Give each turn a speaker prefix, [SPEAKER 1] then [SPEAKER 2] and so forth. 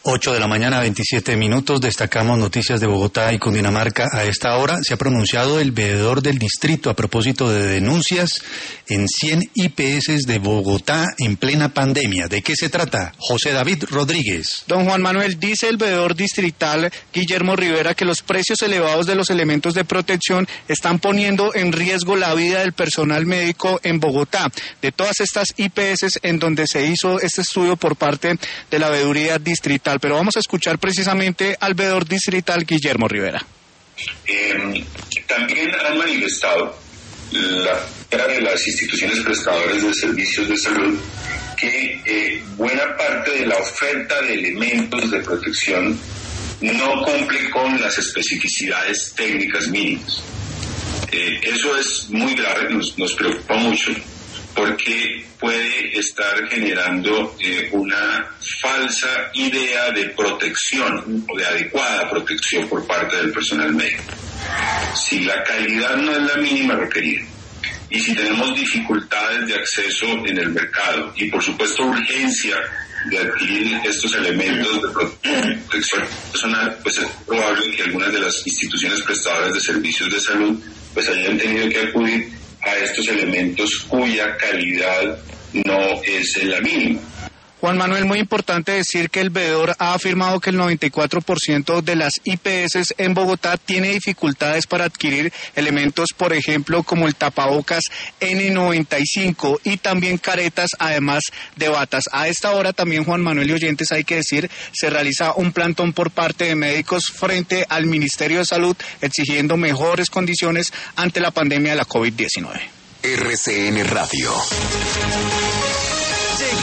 [SPEAKER 1] 8 de la mañana, 27 minutos. Destacamos noticias de Bogotá y Cundinamarca. A esta hora se ha pronunciado el veedor del distrito a propósito de denuncias en 100 IPS de Bogotá en plena pandemia. ¿De qué se trata? José David Rodríguez.
[SPEAKER 2] Don Juan Manuel, dice el veedor distrital Guillermo Rivera que los precios elevados de los elementos de protección están poniendo en riesgo la vida del personal médico en Bogotá. De todas estas IPS en donde se hizo este estudio por parte de la veeduría distrital. Pero vamos a escuchar precisamente al veedor distrital Guillermo Rivera.
[SPEAKER 3] También han manifestado de las instituciones prestadoras de servicios de salud que buena parte de la oferta de elementos de protección no cumple con las especificidades técnicas mínimas. Eso es muy grave, nos preocupa mucho, porque puede estar generando una falsa idea de protección o de adecuada protección por parte del personal médico. Si la calidad no es la mínima requerida y si tenemos dificultades de acceso en el mercado y por supuesto urgencia de adquirir estos elementos de protección personal, pues es probable que algunas de las instituciones prestadoras de servicios de salud pues hayan tenido que acudir a estos elementos cuya calidad no es la mínima.
[SPEAKER 2] Juan Manuel, muy importante decir que el veedor ha afirmado que el 94% de las IPS en Bogotá tiene dificultades para adquirir elementos, por ejemplo, como el tapabocas N95 y también caretas, además de batas. A esta hora también, Juan Manuel y oyentes, hay que decir, se realiza un plantón por parte de médicos frente al Ministerio de Salud exigiendo mejores condiciones ante la pandemia de la COVID-19.
[SPEAKER 4] RCN Radio.